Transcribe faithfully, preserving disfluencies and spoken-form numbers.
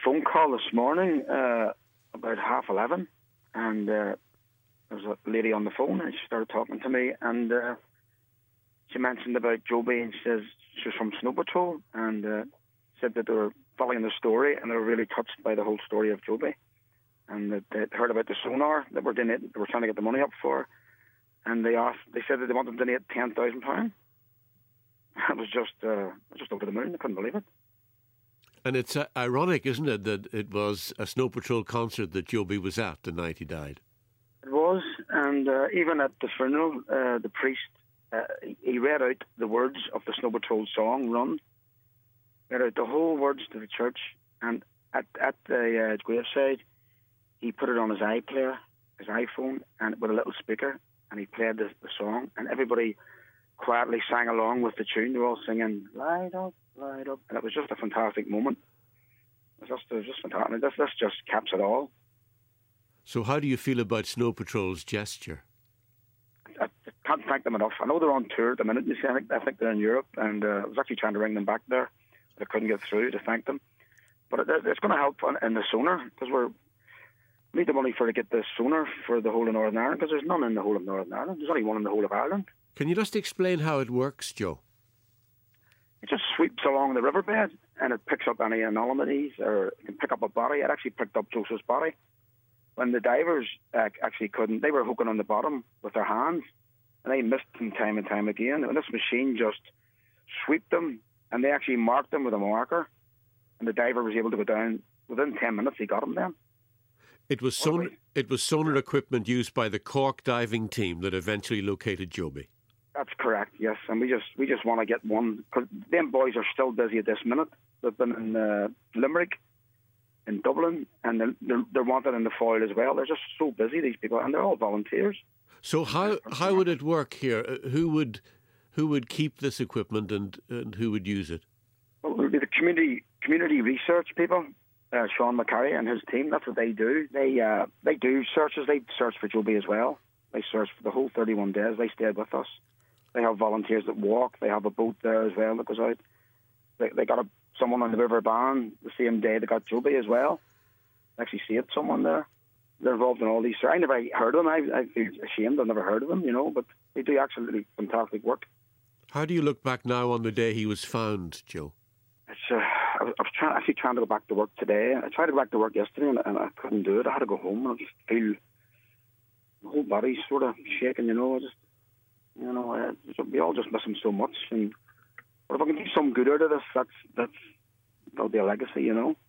phone call this morning uh, about half eleven, and uh, there was a lady on the phone, and she started talking to me, and uh, she mentioned about Joby, and she says she was from Snow Patrol, and uh, said that they were following the story, and they were really touched by the whole story of Joby, and that they'd heard about the sonar that we're donating, they were trying to get the money up for, and they asked, they said that they wanted to donate ten thousand pounds. It was just, uh, just over the moon. I couldn't believe it. And it's uh, ironic, isn't it, that it was a Snow Patrol concert that Joby was at the night he died? It was, and uh, even at the funeral, uh, the priest, uh, he read out the words of the Snow Patrol song, Run. Read out the whole words to the church, and at, at the uh, graveside, he put it on his iPlayer, his iPhone, and with a little speaker, and he played the, the song, and everybody quietly sang along with the tune. They were all singing, "Light up, light up," and it was just a fantastic moment. It was just, it was just fantastic. This, this just caps it all. So how do you feel about Snow Patrol's gesture? I, I can't thank them enough. I know they're on tour at the minute. You see, I think, I think they're in Europe, and uh, I was actually trying to ring them back there, but I couldn't get through to thank them. But it, it's going to help in the sonar, because we're we need the money for to get the sonar for the whole of Northern Ireland, because there's none in the whole of Northern Ireland. There's only one in the whole of Ireland. Can you just explain how it works, Joe? It just sweeps along the riverbed, and it picks up any anomalies, or it can pick up a body. It actually picked up Joseph's body. When the divers uh, actually couldn't, they were hooking on the bottom with their hands, and they missed them time and time again. And this machine just swept them, and they actually marked them with a marker, and the diver was able to go down. Within ten minutes, he got him then. It was, son- it was sonar equipment used by the Cork diving team that eventually located Joby. That's correct, yes. And we just we just want to get one, because them boys are still busy at this minute. They've been in uh, Limerick, in Dublin, and they're, they're wanted in the Foyle as well. They're just so busy, these people, and they're all volunteers. So how how would it work here? Uh, who would who would keep this equipment, and, and who would use it? Well, it would be the community community research people. Uh, Sean McCarry and his team, that's what they do. They uh, they do searches. They search for Joby as well. They search for the whole thirty-one days. They stayed with us. They have volunteers that walk. They have a boat there as well that goes out. They, they got a, someone on the River Bann the same day they got Joby as well. They actually saved someone there. They're involved in all these. I never heard of them. I, I feel ashamed I've never heard of them, you know, but they do absolutely fantastic work. How do you look back now on the day he was found, Joe? It's, uh, I was, I was trying, actually trying to go back to work today. I tried to go back to work yesterday, and, and I couldn't do it. I had to go home, and I just feel the whole body sort of shaking, you know. I just, you know, uh, we all just miss him so much. And but if I can do some good out of this, that's that's that'll be a legacy, you know.